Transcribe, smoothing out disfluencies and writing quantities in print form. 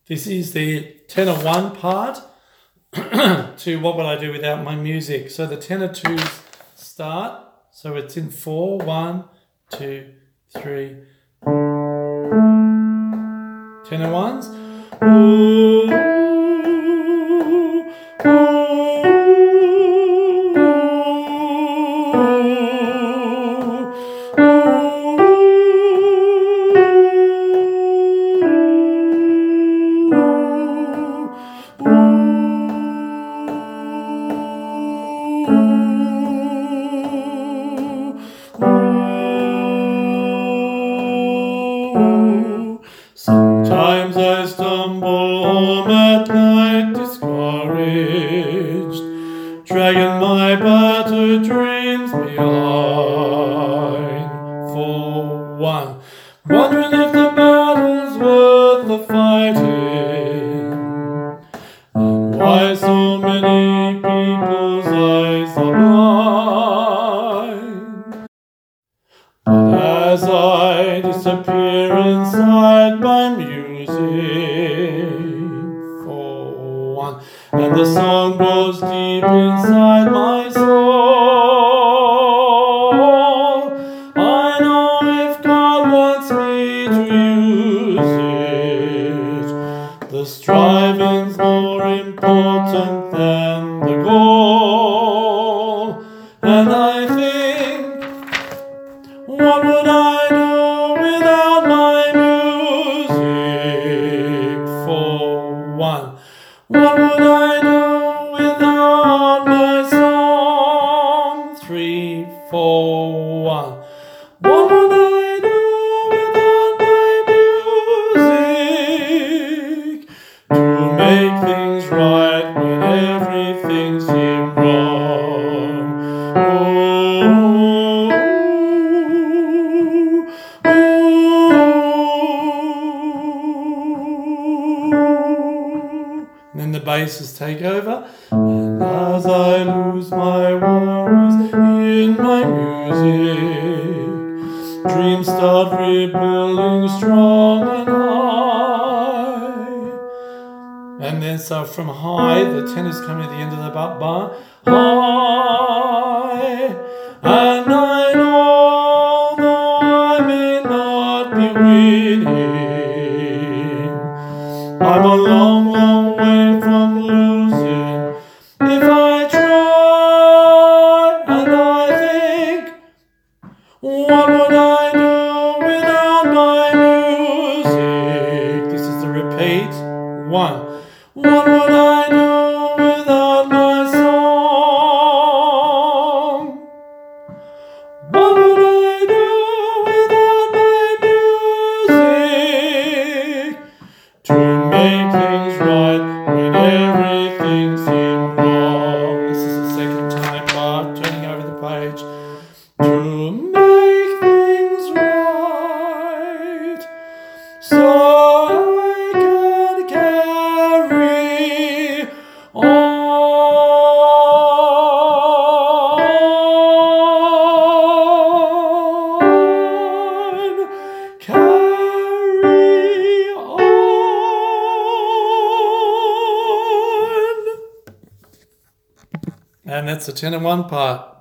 This is the tenor 1 part to What Would I Do Without My Music. So the tenor 2s start. So it's in 4, 1, 2, 3. Tenor 1s. Ooh, sometimes I stumble home at night discouraged, dragging my battered dreams behind. For one, wondering if the battle's worth the fighting, and why so many people's eyes are blind. But as I disappear inside my music, for one, and the song goes deep inside my soul, I know if God wants me to use it, the striving's more important than the goal. And I think, what would I do without my music? For one, what would I do without my song? 3, 4, 1. What would I do without my music? To make things right when everything seemed wrong. And then the basses take over. And as I lose my worries in my music, dreams start rebuilding strong and high. And then so from high, the tenors come at the end of the bar. High. And I know, though I may not be winning, I'm a long, long way from losing if I try. And I think, what would I do without my music? This is the repeat. 1. What would I do without my song? What would I do without my music? To make things right when everything seemed wrong. This is the second time bar, turning over the page. To make things right, so I can carry on. Carry on. And that's the tenor 1 part.